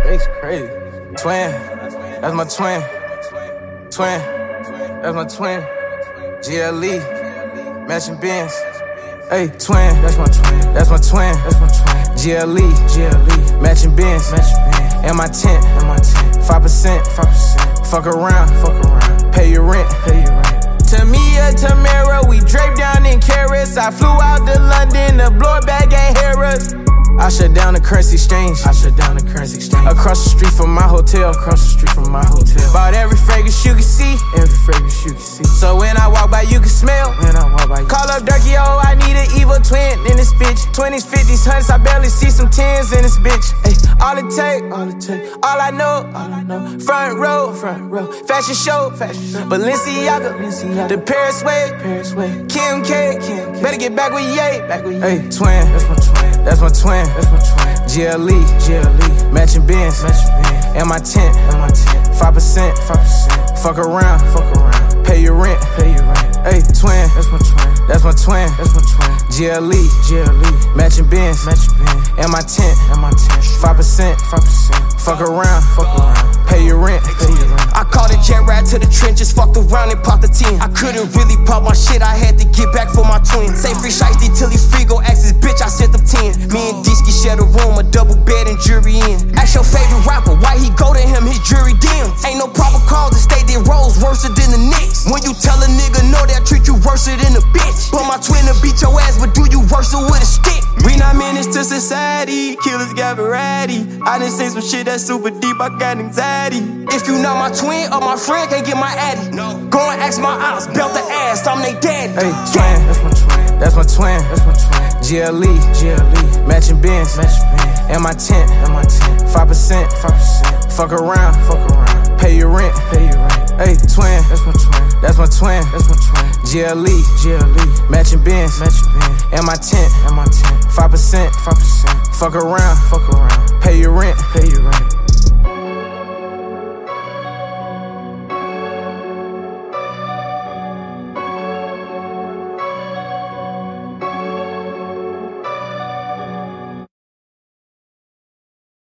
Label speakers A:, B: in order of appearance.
A: It's crazy. Twin, that's my twin. Twin, that's my twin. GLE, matching Benz. Hey, twin, that's my twin. That's my twin. That's my twin. GLE, matching Benz. And my tent, 5%. Fuck around, pay your rent. Tamia, Tamara, we draped down in carrots. I flew out to London to blow it back at Harrods. I shut down the currency exchange. Across the street from my hotel. Bought every fragrance you can see. So when I walk by, you can smell. Call up Durkee, oh, I need an evil twin in this bitch. 20s, 50s, 100s, I barely see some 10s in this bitch. Ay, all it take, all I know. Front row, fashion show. Balenciaga, the Paris way. Kim K, better get back with Ye. Hey, twin, that's my twin. GLE, matching Benz. And my tent, 5%. Fuck around, pay your rent. Hey, twin, that's my twin. GLE, matching Benz. And my tent, 5%. Fuck around, pay your rent.
B: I caught a jet ride to the trenches, fucked around and popped the 10. I couldn't really pop my shit, I had to get back for my twin. Say free shiesty till he's free, go ask his bitch, I sent them 10. Me and Deeski shared a room, a double bed and jury in. Ask your favorite rapper, why he go to him, his jury dim. Ain't no proper cause to stay their roles worse than the Knicks. When you tell a nigga no, they'll treat you worse than a bitch. But my twin to beat your ass, but do you worse with a stick? We not menace to society, killers got variety. I done seen some shit that's super deep, I got anxiety. If you not my twin or my friend, can't get my addy. No. Go and ask my ops, belt the ass, I'm they daddy.
A: Hey, twin, that's my twin. GLE, matching Benz. And my tent, 5%. Fuck around, pay your rent. Hey, twin, that's my twin. GLE, matching Benz. And my tent, 5%. Fuck around, pay your rent.